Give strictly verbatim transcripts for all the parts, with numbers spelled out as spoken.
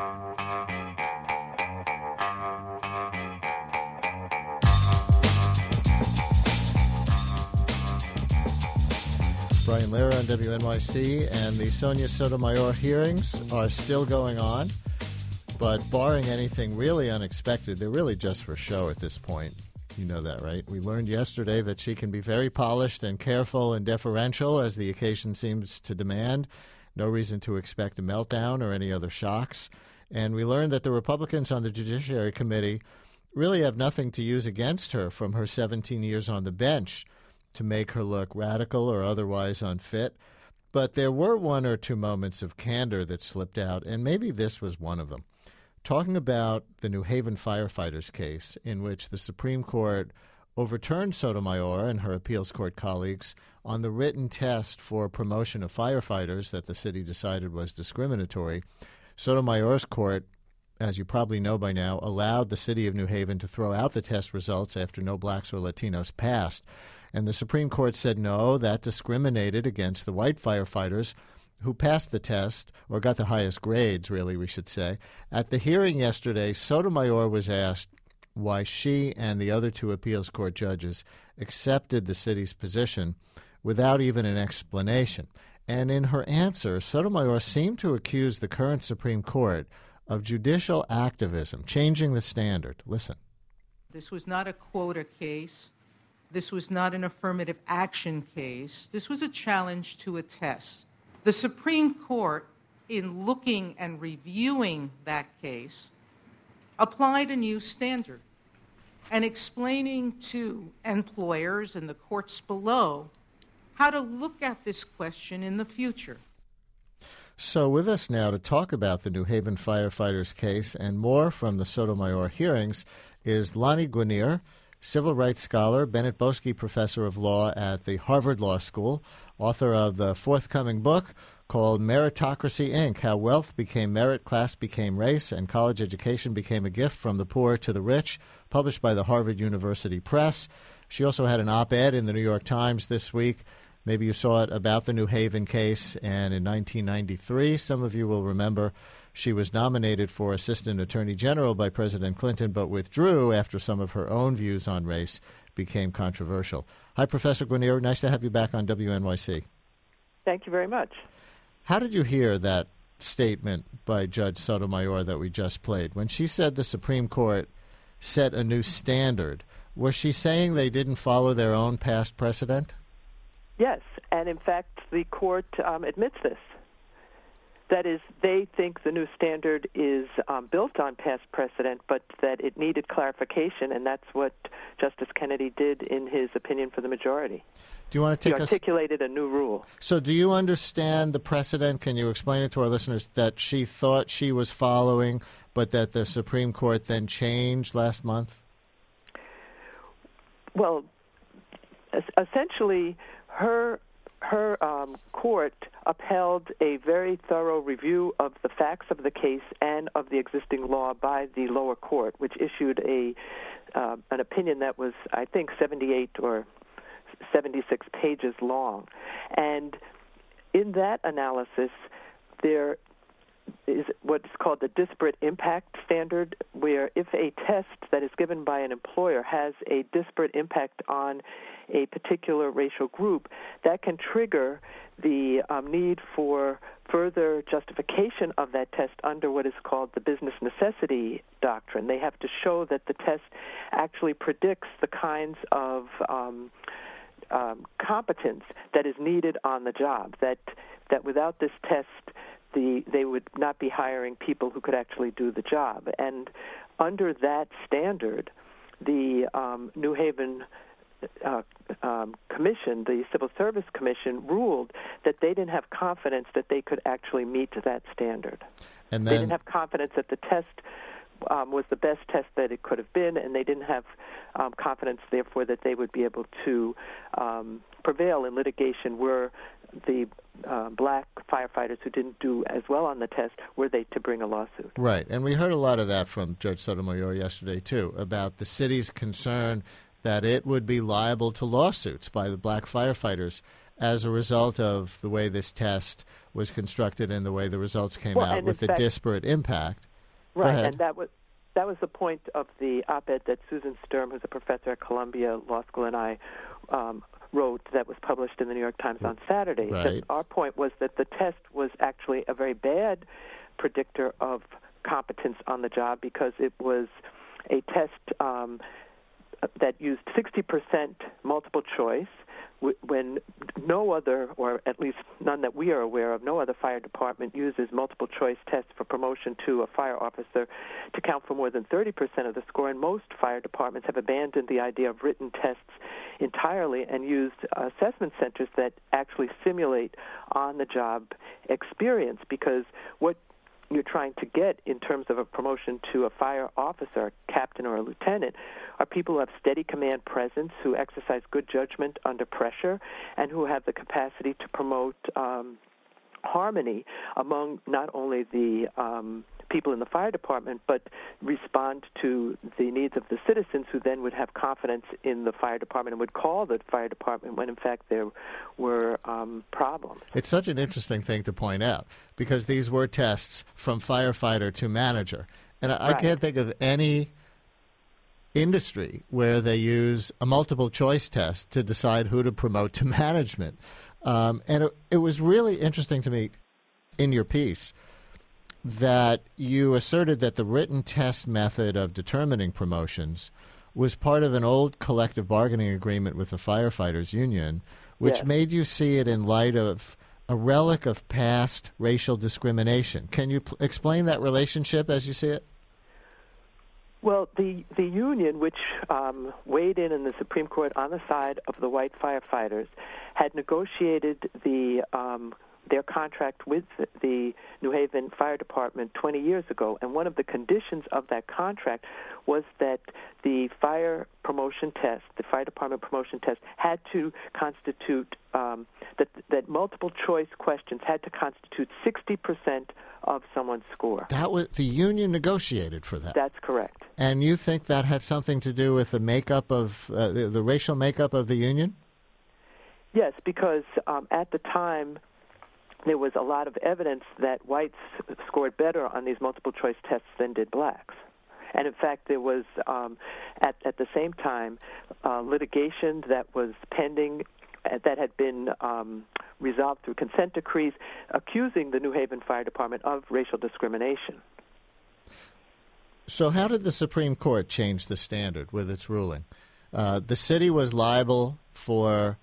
Brian Lehrer on W N Y C, and the Sonia Sotomayor hearings are still going on, but barring anything really unexpected, they're really just for show at this point. You know that, right? We learned yesterday that she can be very polished and careful and deferential as the occasion seems to demand. No reason to expect a meltdown or any other shocks. And we learned that the Republicans on the Judiciary Committee really have nothing to use against her from her seventeen years on the bench to make her look radical or otherwise unfit. But there were one or two moments of candor that slipped out, and maybe this was one of them. Talking about the New Haven firefighters case, in which the Supreme Court overturned Sotomayor and her appeals court colleagues on the written test for promotion of firefighters that the city decided was discriminatory. Sotomayor's court, as you probably know by now, allowed the city of New Haven to throw out the test results after no blacks or Latinos passed. And the Supreme Court said no, that discriminated against the white firefighters who passed the test, or got the highest grades, really, we should say. At the hearing yesterday, Sotomayor was asked why she and the other two appeals court judges accepted the city's position without even an explanation. And in her answer, Sotomayor seemed to accuse the current Supreme Court of judicial activism, changing the standard. Listen. This was not a quota case. This was not an affirmative action case. This was a challenge to a test. The Supreme Court, in looking and reviewing that case, applied a new standard and explaining to employers and the courts below how to look at this question in the future. So with us now to talk about the New Haven firefighters case and more from the Sotomayor hearings is Lani Guinier, civil rights scholar, Bennett Boski Professor of Law at the Harvard Law School, author of the forthcoming book called Meritocracy, Incorporated, How Wealth Became Merit, Class Became Race, and College Education Became a Gift from the Poor to the Rich, published by the Harvard University Press. She also had an op-ed in the New York Times this week. Maybe you saw it, about the New Haven case, and in nineteen ninety-three, some of you will remember, she was nominated for Assistant Attorney General by President Clinton, but withdrew after some of her own views on race became controversial. Hi, Professor Guinier. Nice to have you back on W N Y C. Thank you very much. How did you hear that statement by Judge Sotomayor that we just played? When she said the Supreme Court set a new standard, was she saying they didn't follow their own past precedent? Yes, and in fact, the court um, admits this. That is, they think the new standard is um, built on past precedent, but that it needed clarification, and that's what Justice Kennedy did in his opinion for the majority. Do you want to take he articulated us... a new rule. So do you understand the precedent? Can you explain it to our listeners that she thought she was following, but that the Supreme Court then changed last month? Well, essentially, her her um, court upheld a very thorough review of the facts of the case and of the existing law by the lower court, which issued a uh, an opinion that was, I think, seventy-eight or seventy-six pages long. And in that analysis, there is what's called the disparate impact standard, where if a test that is given by an employer has a disparate impact on a particular racial group, that can trigger the um, need for further justification of that test under what is called the business necessity doctrine. They have to show that the test actually predicts the kinds of um, um, competence that is needed on the job, that that without this test, the they would not be hiring people who could actually do the job. And under that standard, the um, New Haven Uh, um, Commission, the Civil Service Commission, ruled that they didn't have confidence that they could actually meet that standard. And then, they didn't have confidence that the test um, was the best test that it could have been, and they didn't have um, confidence, therefore, that they would be able to um, prevail in litigation were the uh, black firefighters who didn't do as well on the test, were they to bring a lawsuit. Right, and we heard a lot of that from Judge Sotomayor yesterday, too, about the city's concern that it would be liable to lawsuits by the black firefighters as a result of the way this test was constructed and the way the results came well, out with the fact, disparate impact. Right, and that was that was the point of the op-ed that Susan Sturm, who's a professor at Columbia Law School, and I um, wrote that was published in the New York Times on Saturday. Right. That our point was that the test was actually a very bad predictor of competence on the job because it was a test um, that used sixty percent multiple choice when no other, or at least none that we are aware of, no other fire department uses multiple choice tests for promotion to a fire officer to count for more than thirty percent of the score, and most fire departments have abandoned the idea of written tests entirely and used assessment centers that actually simulate on-the-job experience, because what you're trying to get in terms of a promotion to a fire officer, a captain or a lieutenant, are people who have steady command presence, who exercise good judgment under pressure, and who have the capacity to promote um, harmony among not only the um, people in the fire department, but respond to the needs of the citizens, who then would have confidence in the fire department and would call the fire department when, in fact, there were um, problems. It's such an interesting thing to point out, because these were tests from firefighter to manager. And I, Right. I can't think of any industry where they use a multiple choice test to decide who to promote to management. Um, and it, it was really interesting to me in your piece that you asserted that the written test method of determining promotions was part of an old collective bargaining agreement with the firefighters union, which Yes. made you see it in light of a relic of past racial discrimination. Can you pl- explain that relationship as you see it? Well, the, the union, which um, weighed in in the Supreme Court on the side of the white firefighters, had negotiated the um, their contract with the New Haven Fire Department twenty years ago, and one of the conditions of that contract was that the fire promotion test, the fire department promotion test, had to constitute, um, that, that multiple choice questions had to constitute sixty percent of someone's score. That was the union negotiated for that. That's correct. And you think that had something to do with the makeup of uh, the, the racial makeup of the union? Yes, because um, at the time there was a lot of evidence that whites scored better on these multiple choice tests than did blacks. And in fact, there was, um, at, at the same time, uh, litigation that was pending uh, that had been um, resolved through consent decrees accusing the New Haven Fire Department of racial discrimination. So how did the Supreme Court change the standard with its ruling? Uh, the city was liable for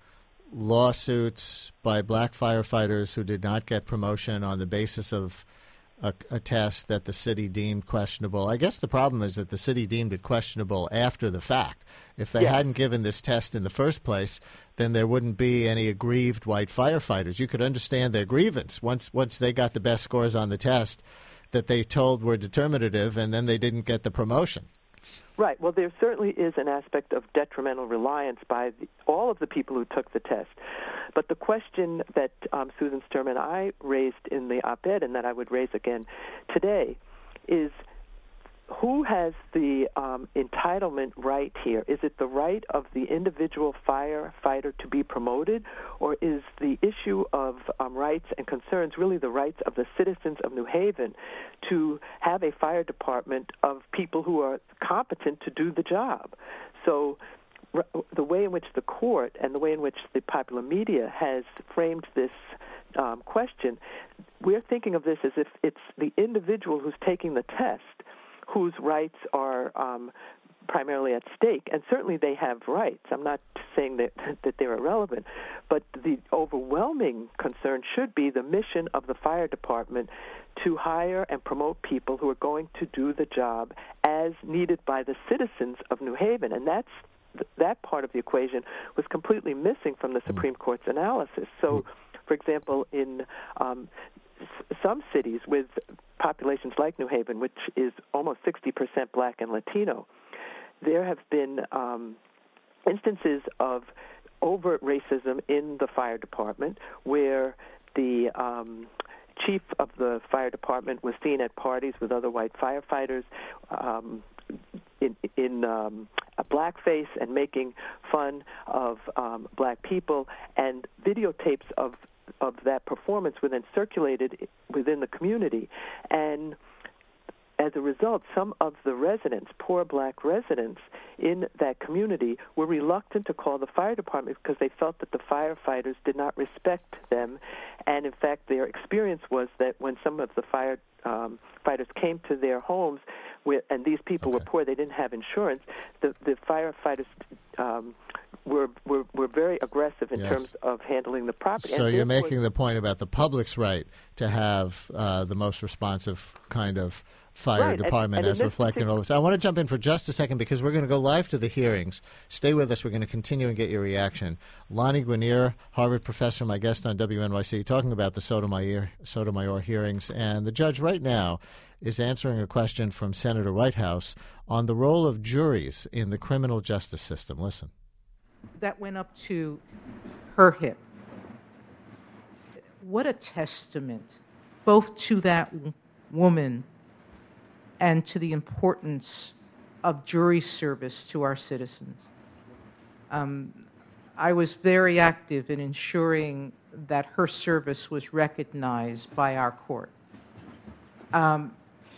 lawsuits by black firefighters who did not get promotion on the basis of a, a test that the city deemed questionable. I guess the problem is that the city deemed it questionable after the fact. If they Yeah. hadn't given this test in the first place, then there wouldn't be any aggrieved white firefighters. You could understand their grievance once once they got the best scores on the test that they told were determinative, and then they didn't get the promotion. Right. Well, there certainly is an aspect of detrimental reliance by the, all of the people who took the test. But the question that um, Susan Sturm and I raised in the op-ed, and that I would raise again today, is who has the um, entitlement right here? Is it the right of the individual firefighter to be promoted, or is the issue of um, rights and concerns really the rights of the citizens of New Haven to have a fire department of people who are competent to do the job? So r- the way in which the court and the way in which the popular media has framed this um, question, we're thinking of this as if it's the individual who's taking the test whose rights are um, primarily at stake, and certainly they have rights. I'm not saying that that they're irrelevant, but the overwhelming concern should be the mission of the fire department to hire and promote people who are going to do the job as needed by the citizens of New Haven, and that's that part of the equation was completely missing from the Supreme Court's analysis. So, for example, in um, s- some cities with populations like New Haven, which is almost sixty percent black and Latino, there have been um, instances of overt racism in the fire department where the um, chief of the fire department was seen at parties with other white firefighters um, in, in um, a blackface and making fun of um, black people, and videotapes of of that performance were then circulated within the community. And as a result, some of the residents, poor black residents in that community, were reluctant to call the fire department because they felt that the firefighters did not respect them. And in fact, their experience was that when some of the fire um, fighters came to their homes, with, and these people okay. were poor, they didn't have insurance, the, the firefighters um, were, were were very aggressive in yes. terms of handling the property. So and you're making the point about the public's right to have uh, the most responsive kind of fire right. department and, and as reflected in all this. I want to jump in for just a second because we're going to go live to the hearings. Stay with us. We're going to continue and get your reaction. Lani Guinier, Harvard professor, my guest on W N Y C, talking about the Sotomayor, Sotomayor hearings. And the judge right now is answering a question from Senator Whitehouse on the role of juries in the criminal justice system. Listen. That went up to her hip. What a testament, both to that w- woman and to the importance of jury service to our citizens. Um, I was very active in ensuring that her service was recognized by our court. Um,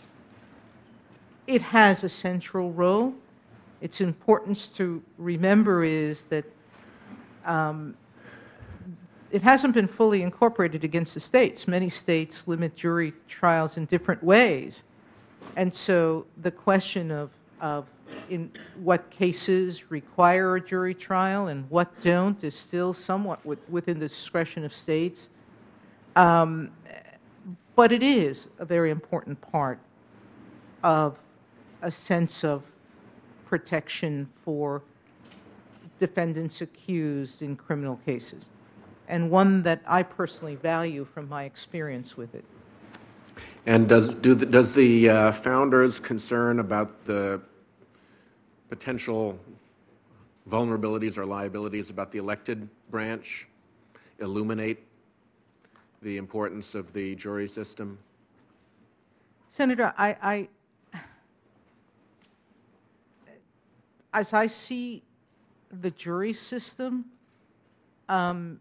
it has a central role. Its importance to remember is that um, it hasn't been fully incorporated against the states. Many states limit jury trials in different ways. And so the question of, of in what cases require a jury trial and what don't is still somewhat with, within the discretion of states. Um, but it is a very important part of a sense of protection for defendants accused in criminal cases, and one that I personally value from my experience with it. And does do the, does the uh, founders' concern about the potential vulnerabilities or liabilities about the elected branch illuminate the importance of the jury system? Senator, I, I as I see the jury system, um,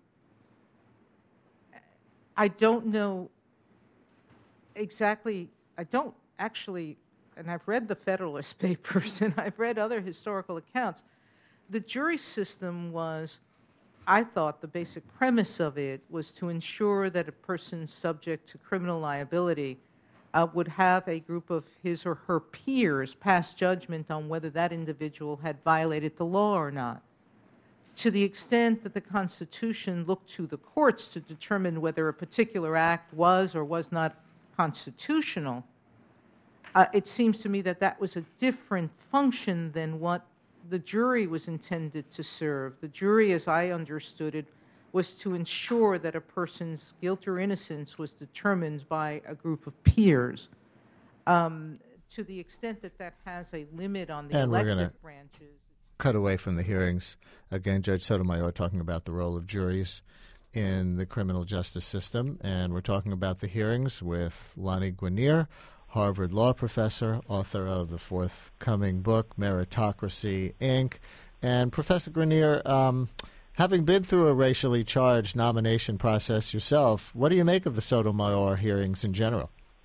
I don't know exactly, I don't actually, and I've read the Federalist Papers and I've read other historical accounts. The jury system was, I thought the basic premise of it was to ensure that a person subject to criminal liability Uh, would have a group of his or her peers pass judgment on whether that individual had violated the law or not. To the extent that the Constitution looked to the courts to determine whether a particular act was or was not constitutional, uh, it seems to me that that was a different function than what the jury was intended to serve. The jury, as I understood it, was to ensure that a person's guilt or innocence was determined by a group of peers. Um, to the extent that that has a limit on the and elected we're gonna branches. Cut away from the hearings. Again, Judge Sotomayor talking about the role of juries in the criminal justice system, and we're talking about the hearings with Lani Guinier, Harvard law professor, author of the forthcoming book, Meritocracy, Incorporated. And Professor Guinier, um, having been through a racially charged nomination process yourself, what do you make of the Sotomayor hearings in general?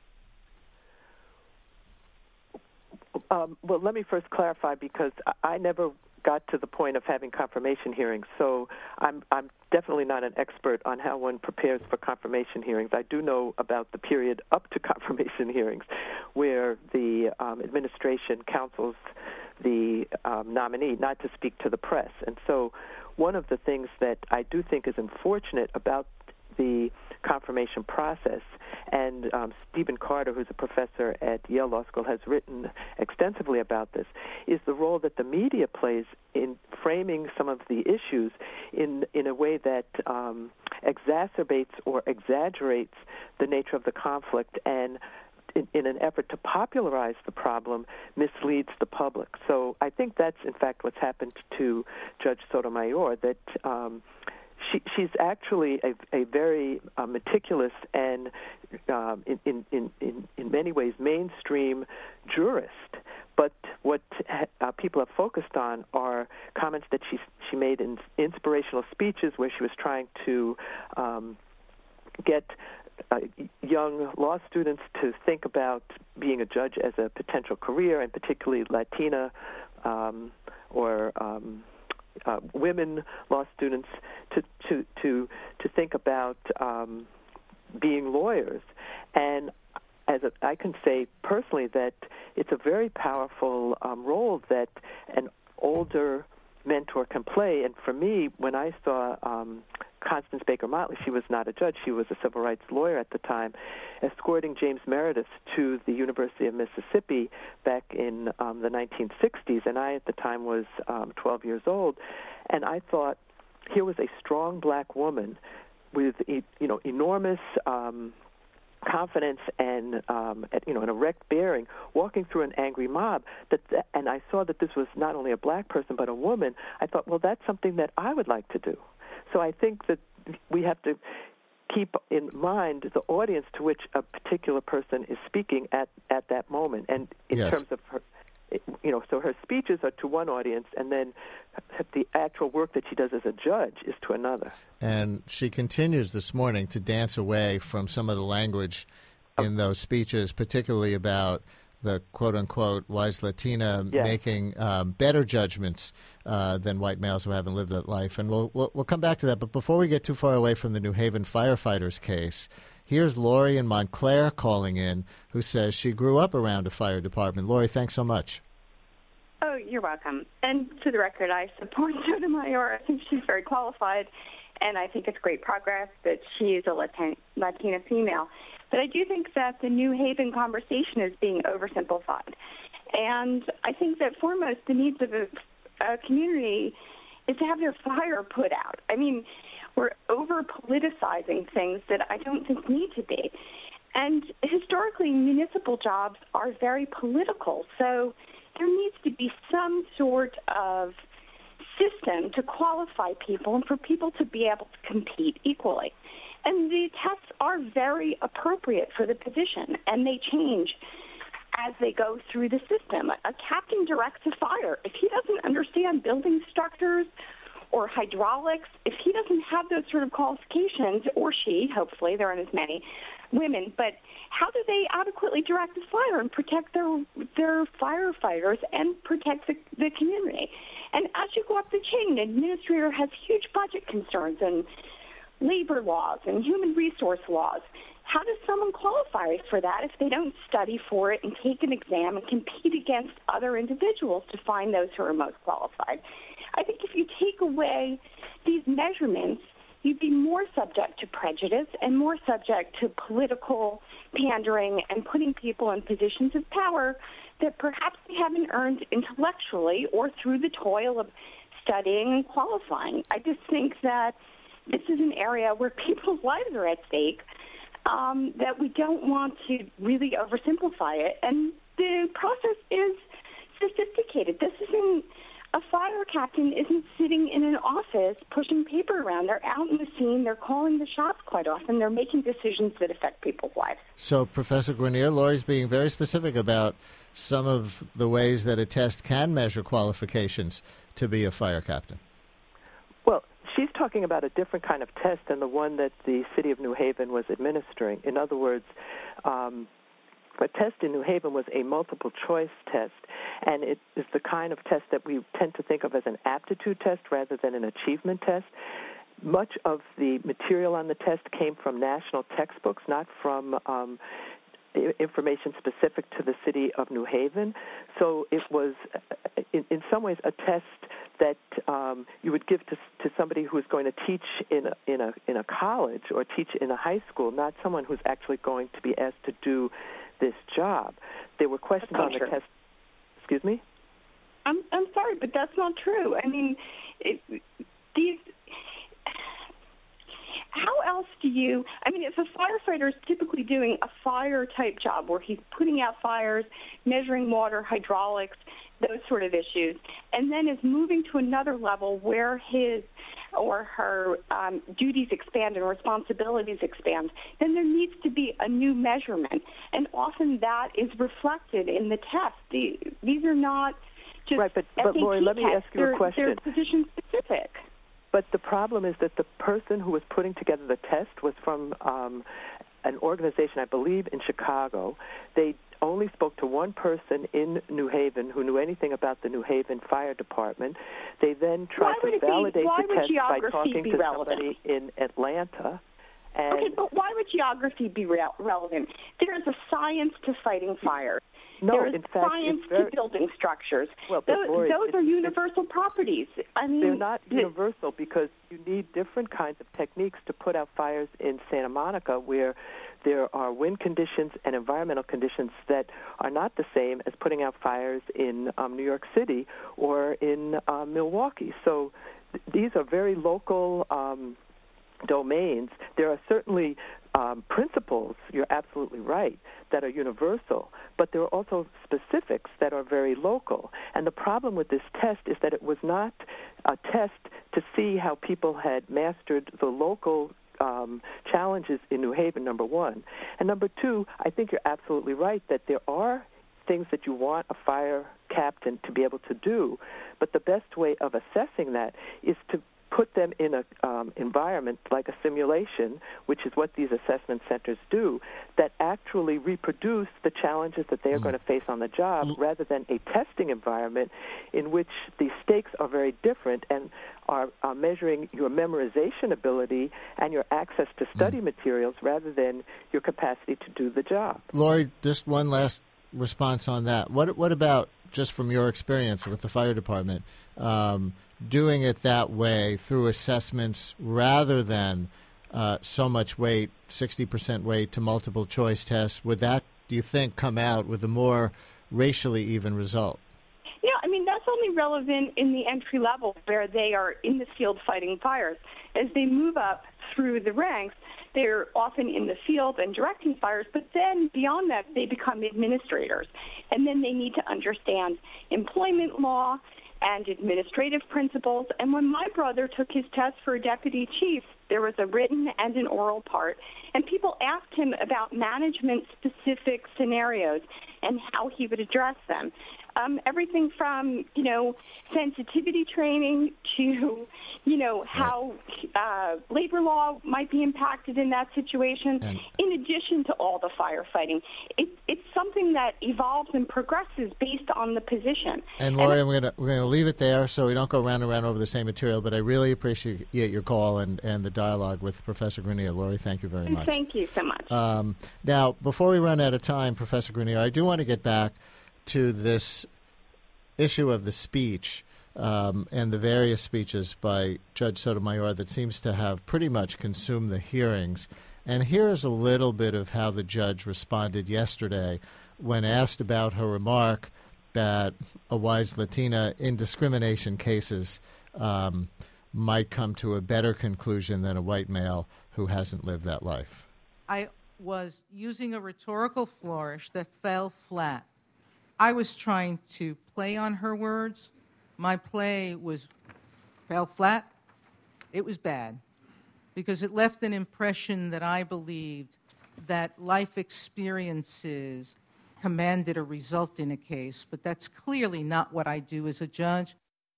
Um, well, let me first clarify, because I never got to the point of having confirmation hearings, so I'm, I'm definitely not an expert on how one prepares for confirmation hearings. I do know about the period up to confirmation hearings, where the um, administration counsels the um, nominee not to speak to the press. And so one of the things that I do think is unfortunate about the confirmation process, and um, Stephen Carter, who's a professor at Yale Law School, has written extensively about this, is the role that the media plays in framing some of the issues in in a way that um, exacerbates or exaggerates the nature of the conflict, and in, in an effort to popularize the problem, misleads the public. So I think that's, in fact, what's happened to Judge Sotomayor, that um, She, she's actually a, a very uh, meticulous and, um, in, in, in, in many ways, mainstream jurist. But what uh, people have focused on are comments that she she made in inspirational speeches where she was trying to um, get uh, young law students to think about being a judge as a potential career, and particularly Latina um, or um, uh, women law students to to to to think about um, being lawyers. And as a, I can say personally that it's a very powerful um, role that an older mentor can play. And for me, when I saw um, Constance Baker Motley, she was not a judge, she was a civil rights lawyer at the time, escorting James Meredith to the University of Mississippi back in um, the nineteen sixties, and I at the time was um, twelve years old, and I thought, here was a strong black woman with, you know, enormous um, confidence and um, you know, an erect bearing, walking through an angry mob. That, and I saw that this was not only a black person but a woman. I thought, well, that's something that I would like to do. So I think that we have to keep in mind the audience to which a particular person is speaking at, at that moment, and in yes. terms of her. You know, so her speeches are to one audience, and then the actual work that she does as a judge is to another. And she continues this morning to dance away from some of the language in those speeches, particularly about the quote-unquote wise Latina yes. making um, better judgments uh, than white males who haven't lived that life. And we'll, we'll we'll come back to that. But before we get too far away from the New Haven firefighters case, here's Lori in Montclair calling in, who says she grew up around a fire department. Lori, thanks so much. Oh, you're welcome. And to the record, I support Sotomayor. I think she's very qualified, and I think it's great progress that she is a Latin- Latina female. But I do think that the New Haven conversation is being oversimplified. And I think that foremost, the needs of a, a community is to have their fire put out. I mean, we're over-politicizing things that I don't think need to be. And historically, municipal jobs are very political. So there needs to be some sort of system to qualify people and for people to be able to compete equally. And the tests are very appropriate for the position, and they change as they go through the system. A captain directs a fire. If he doesn't understand building structures or hydraulics, if he doesn't have those sort of qualifications, or she, hopefully, there aren't as many women, but how do they adequately direct the fire and protect their their firefighters and protect the, the community? And as you go up the chain, an administrator has huge budget concerns and labor laws and human resource laws. How does someone qualify for that if they don't study for it and take an exam and compete against other individuals to find those who are most qualified? I think if you take away these measurements, you'd be more subject to prejudice and more subject to political pandering and putting people in positions of power that perhaps they haven't earned intellectually or through the toil of studying and qualifying. I just think that this is an area where people's lives are at stake, um, that we don't want to really oversimplify it. And the process is sophisticated. This isn't a fire captain isn't sitting in an office pushing paper around. They're out in the scene. They're calling the shots quite often. They're making decisions that affect people's lives. So, Professor Grenier, Lori's being very specific about some of the ways that a test can measure qualifications to be a fire captain. Well, she's talking about a different kind of test than the one that the city of New Haven was administering. In other words, um, a test in New Haven was a multiple-choice test, and it is the kind of test that we tend to think of as an aptitude test rather than an achievement test. Much of the material on the test came from national textbooks, not from um, information specific to the city of New Haven. So it was, in, in some ways, a test that um, you would give to, to somebody who is going to teach in a, in a in a college or teach in a high school, not someone who's actually going to be asked to do this job. There were questions on the true. test. Excuse me? I'm I'm sorry, but that's not true. I mean, it, these. How else do you? I mean, if a firefighter is typically doing a fire-type job where he's putting out fires, measuring water, hydraulics, those sort of issues, and then is moving to another level where his or her um, duties expand and responsibilities expand, then there needs to be a new measurement. And often that is reflected in the test. The, these are not just right, but, but Lori, let me tests. ask you a they're, question. They're position-specific. But the problem is that the person who was putting together the test was from um, an organization, I believe, in Chicago. They only spoke to one person in New Haven who knew anything about the New Haven Fire Department. They then tried to validate be, the test by talking to relevant? somebody in Atlanta. And okay, but why would geography be re- relevant? There is a science to fighting fires. No, there is in fact, science it's very, to building structures. Well, those Lori, those are universal properties. I mean, they're not the, universal because you need different kinds of techniques to put out fires in Santa Monica, where there are wind conditions and environmental conditions that are not the same as putting out fires in um, New York City or in uh, Milwaukee. So th- these are very local um, domains. There are certainly um, principles, you're absolutely right, that are universal, but there are also specifics that are very local. And the problem with this test is that it was not a test to see how people had mastered the local um, challenges in New Haven, number one. And number two, I think you're absolutely right that there are things that you want a fire captain to be able to do, but the best way of assessing that is to put them in an um, environment like a simulation, which is what these assessment centers do, that actually reproduce the challenges that they are mm. going to face on the job, mm. rather than a testing environment in which the stakes are very different and are, are measuring your memorization ability and your access to study mm. materials rather than your capacity to do the job. Lori, just one last response on that. What, what about, just from your experience with the fire department, um, doing it that way through assessments rather than uh, so much weight, sixty percent weight to multiple choice tests? Would that, do you think, come out with a more racially even result? Yeah, I mean, that's only relevant in the entry level where they are in the field fighting fires. As they move up through the ranks, they're often in the field and directing fires, but then beyond that, they become administrators. And then they need to understand employment law and administrative principles. And when my brother took his test for a deputy chief, there was a written and an oral part, and people asked him about management-specific scenarios and how he would address them. Um, everything from, you know, sensitivity training to, you know, how uh, labor law might be impacted in that situation, and in addition to all the firefighting. It, it's something that evolves and progresses based on the position. And, Lori, and, we're going we're gonna leave it there so we don't go round and round over the same material, but I really appreciate your call and, and the dialogue with Professor Grenier. Lori, thank you very much. Thank you so much. Um, now, before we run out of time, Professor Grenier, I do want to get back to this issue of the speech um, and the various speeches by Judge Sotomayor that seems to have pretty much consumed the hearings. And here's a little bit of how the judge responded yesterday when asked about her remark that a wise Latina in discrimination cases um, might come to a better conclusion than a white male who hasn't lived that life. I was using a rhetorical flourish that fell flat. I was trying to play on her words. My play was fell flat. It was bad because it left an impression that I believed that life experiences commanded a result in a case, but that's clearly not what I do as a judge.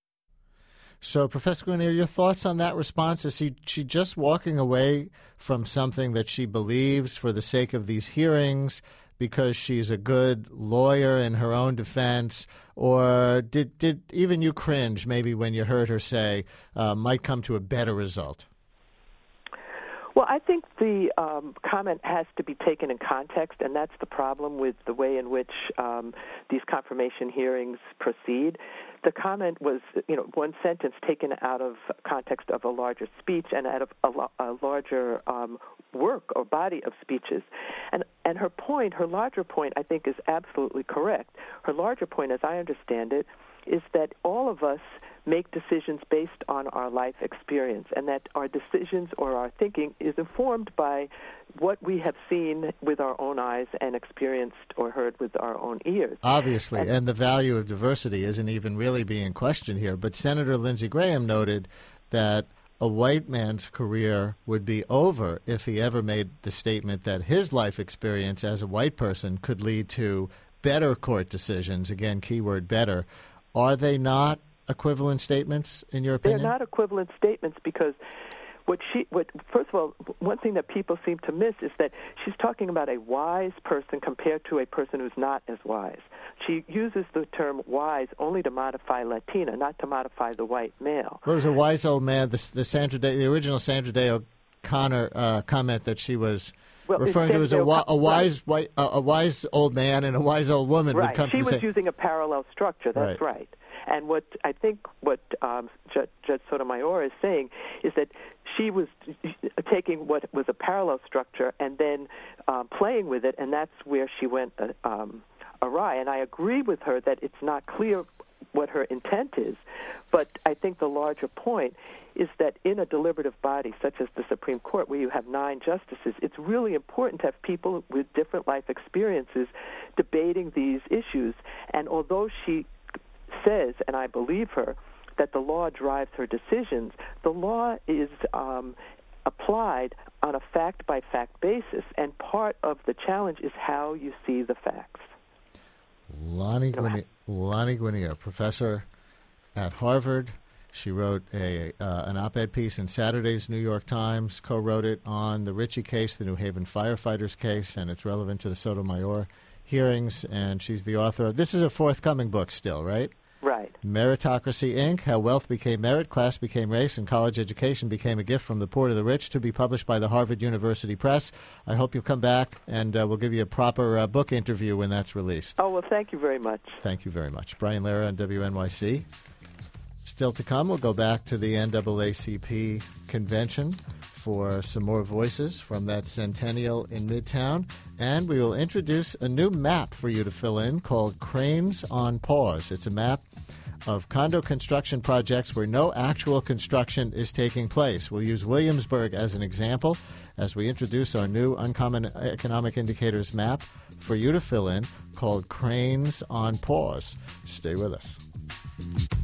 So, Professor Grenier, your thoughts on that response? Is she, she just walking away from something that she believes for the sake of these hearings because she's a good lawyer in her own defense, or did did even you cringe maybe when you heard her say uh, might come to a better result? Well, I think the um, comment has to be taken in context, and that's the problem with the way in which um, these confirmation hearings proceed. The comment was, you know, one sentence taken out of context of a larger speech and out of a, lo- a larger um, work or body of speeches. And and her point, her larger point, I think, is absolutely correct. Her larger point, as I understand it, is that all of us make decisions based on our life experience, and that our decisions or our thinking is informed by what we have seen with our own eyes and experienced or heard with our own ears. Obviously, and, and the value of diversity isn't even really being questioned here. But Senator Lindsey Graham noted that a white man's career would be over if he ever made the statement that his life experience as a white person could lead to better court decisions. Again, keyword better. Are they not equivalent statements, in your opinion? They're not equivalent statements because what she, what first of all, one thing that people seem to miss is that she's talking about a wise person compared to a person who's not as wise. She uses the term wise only to modify Latina, not to modify the white male. Well, it was a wise old man. The, the Sandra Day, the original Sandra Day O'Connor uh, comment that she was well, referring to as a, a wise white, a, a wise old man and a wise old woman. Right. Would come she to was say, using a parallel structure. That's right. right. And what I think what um, Judge, Judge Sotomayor is saying is that she was taking what was a parallel structure and then uh, playing with it, and that's where she went uh, um, awry. And I agree with her that it's not clear what her intent is, but I think the larger point is that in a deliberative body such as the Supreme Court, where you have nine justices, it's really important to have people with different life experiences debating these issues. And although she says, and I believe her, that the law drives her decisions, the law is um, applied on a fact-by-fact basis, and part of the challenge is how you see the facts. Lani Guinier, Lani Guinier, professor at Harvard. She wrote a uh, an op-ed piece in Saturday's New York Times, co-wrote it on the Ritchie case, the New Haven firefighters case, and it's relevant to the Sotomayor hearings, and she's the author of, this is a forthcoming book still, right? Right. Meritocracy, Incorporated, How Wealth Became Merit, Class Became Race, and College Education Became a Gift from the Poor to the Rich, to be published by the Harvard University Press. I hope you'll come back, and uh, we'll give you a proper uh, book interview when that's released. Oh, well, thank you very much. Thank you very much. Brian Lara on W N Y C. Still to come, we'll go back to the N double A C P convention for some more voices from that centennial in Midtown, and we will introduce a new map for you to fill in called Cranes on Pause. It's a map of condo construction projects where no actual construction is taking place. We'll use Williamsburg as an example as we introduce our new Uncommon Economic Indicators map for you to fill in called Cranes on Pause. Stay with us.